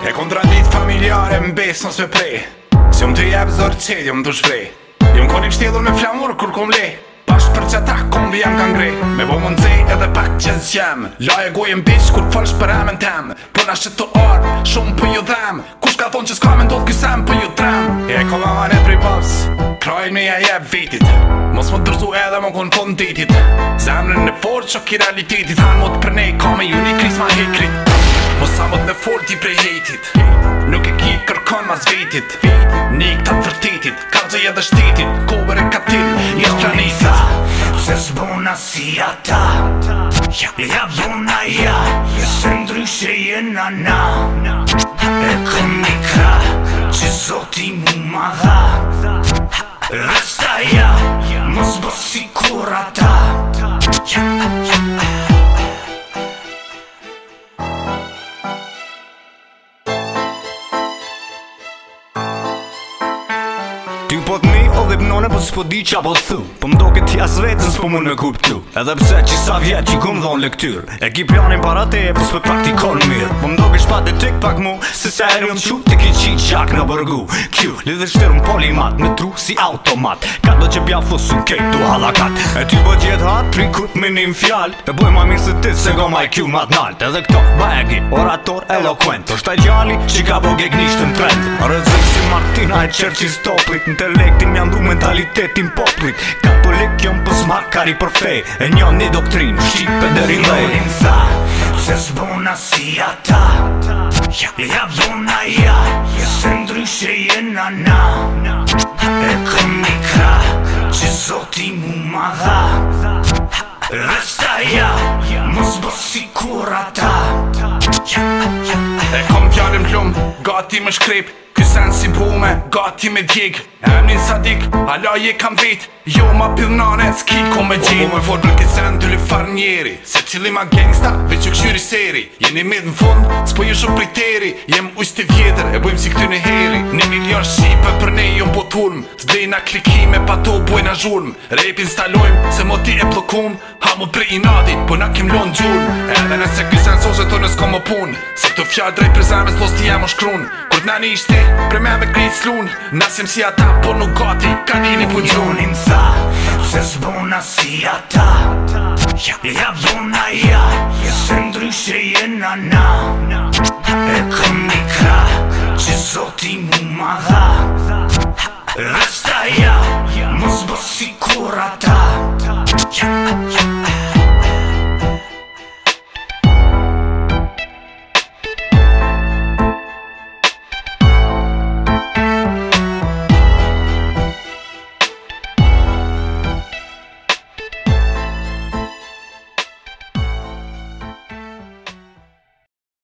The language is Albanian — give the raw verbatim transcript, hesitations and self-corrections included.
E kontradit familjare m'bes mos me prej. Se unë të jep zor qedi unë të shprej. Jom koni pështjedhur me flamur kur kom le. Pasht për qëta kombi jam kan grej. Me bo mund zej edhe pak që zgjem. Laje gojem bish kur t'falsh për amen tem. Puna që të ardh, shumë për ju dhem. Kush ka thonë që s'ka me ndodh kysem për ju drem. E ko maman e prej babs, krajnë me ja jep vetit. Mos më dërzu edhe më kon fond detit. Zemrën në fort që ki realitetit. Han mot për nej ka me ju një kris ma hekrit. Mos sa mot në fort i prej hejtit. Nuk e ki kërkon mas vetit. Nik të të vërtetit, kalëgjë edhe shtetit. Kover e katil, jesh planetit. Se s'bona si ata, ja bona ja, se ndryshe jena na. E këm një kra, që zoti mu ma dha. Resta ja, mos bo si kur ata. Ty po t'ni o dhe pënone po s'po di qa po t'thu. Po m'do këtë jas vetën s'po mu në kuptu. Edhe pse që sa vjet që kum dhon lektyr. E ki planin para te po s'po praktikon mirë. Po m'do kë shpat e tik pak mu, se se e rjom qu të ki qit qak në bërgu. Kju, lidhe shterun polimat, me tru si automat. Ka do që pja fusun kejt du halakat. E ty po gjet hat, tri kut minim fjall. E boj ma mirë se ti se go ma i kju mat nalt. Edhe këto, bagi, orator, eloquent. Është taj gjalli që ka bo gegnisht në trend. Rëzik si Martina e qërqis toplit. Intelektin mja ndu mentalitetin poplit. Katolik jom pës makari për fej. E njën një doktrin, shqipe deri dhej. Jonin tha, se s'bona si ata, ja bona ja, se ndryshe jena na. E këm një kra, që zoti mu ma dha. Resta ja, mos bo si kur ata. E kom fjallim plum, gati më shkrep. Ky sen si bume, gati me djeg. Emnin sadik, ala je kam vet. Jo ma pillnane, s'ki ko me gjej. Po me fort për këtë sen të lëfar njeri. Se cili ma gangsta, veç u këshyri seri. Jeni med në fund, s'po ju shumë priteri. Jem ujst të vjetër, e bujmë si këty në heri. Një milion shqipe për ne jo po t'urm. T'blejna klikime, pa to bujna zhurm. Rap instalojmë, se moti e plokum. Hamu prej inadi, po na kim lon gjurm. Edhe nëse ky sen sose të nësko më pun. Se këto fjall drejt për zemës los t'i jem o shkrun. Kur t'na një ishte, pre me me krejt slun. Nasim si ata, po nuk gati, kanini po gjun. Jonin tha, se s'bona si ata, ja bona ja, se ndryshe jena na. E këm një kra, që zoti mu ma dha. Resta ja, mos bo si kur ata.